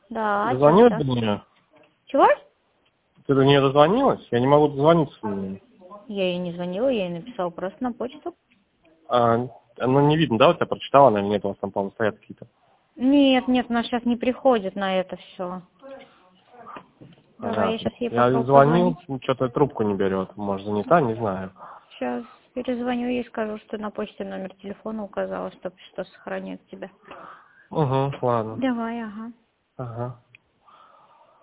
Да, Дозвонилась часто. до меня? Чего? Ты до нее дозвонилась? Я не могу дозвониться до нее. Я ей не звонила, я ей написала просто на почту. Ну, не видно, да, у тебя прочитала она или нет? У вас там, по-моему, стоят какие-то. Нет, нет, она сейчас не приходит на это все. Давай, я Понятно. сейчас ей Я ей попробую звонил, позвонить. что-то трубку не берет. Может, занята, не знаю. Сейчас перезвоню ей и скажу, что на почте номер телефона указала, чтобы что сохранит тебя. Угу, ладно. Давай, ага. Ага.